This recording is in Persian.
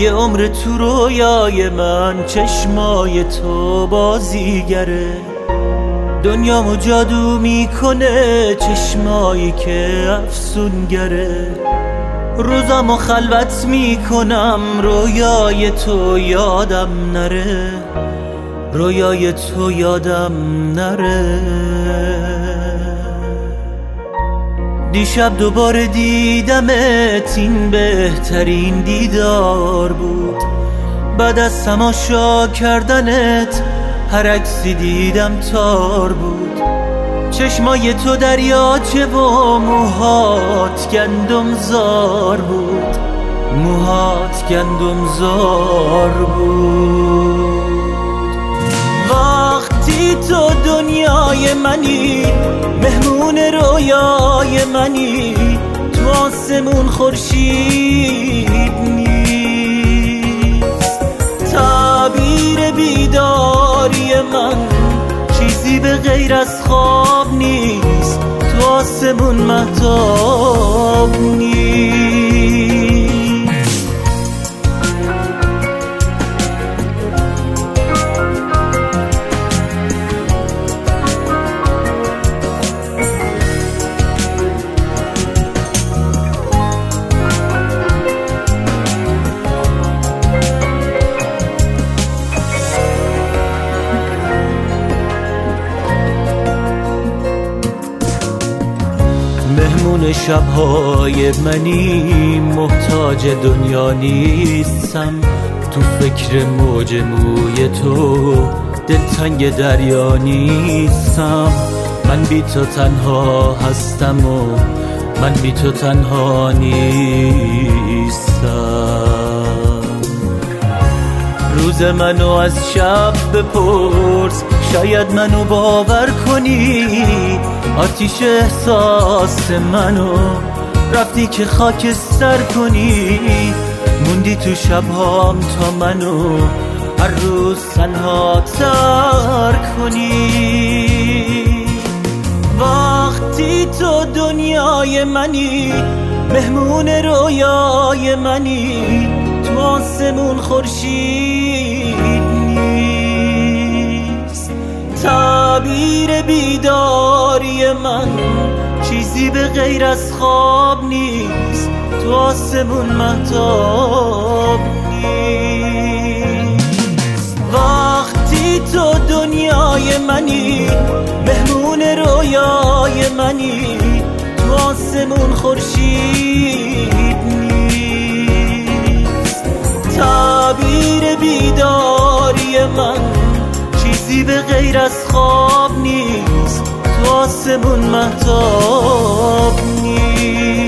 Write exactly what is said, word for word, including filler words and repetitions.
یه عمر تو رویای من چشمای تو بازیگره، دنیامو جادو میکنه چشمایی که افسونگره. روزامو خلوت میکنم رویای تو یادم نره، رویای تو یادم نره. دیشب دوباره دیدمت، این بهترین دیدار بود. بعد از تماشا کردنت هر عکسی دیدم تار بود. چشمای تو دریاچه و موهات گندم زار بود، موهات گندم زار بود. وقتی تو دنیای منی، مهمون رویای منی، تو آسمون خورشید نیست. تعبیر بیداری من چیزی به غیر از خواب نیست، تو آسمون مهتاب نیست. مهمون شبهای منی، محتاج دنیا نیستم. تو فکر موج موی تو دلتنگ دریا نیستم. من بی تو تنها هستم و من بی تو تنها نیستم. روز منو از شب بپرس، شاید منو باور کنی. آتیش احساس منو رفتی که خاکستر کنی. موندی تو شبهام تا منو هر روز تنها تر کنی. وقتی تو دنیای منی، مهمون رویای منی، تو آسمون خورشید نیست. تعبیر بیداری من چیزی به غیر از خواب نیست، تو آسمون مهتاب نیست. وقتی تو دنیای منی، مهمون رویای منی، تو آسمون خورشید نیست. تعبیر بیداری من چیزی به غیر از خواب نیست، تو آسمون مهتاب نیست.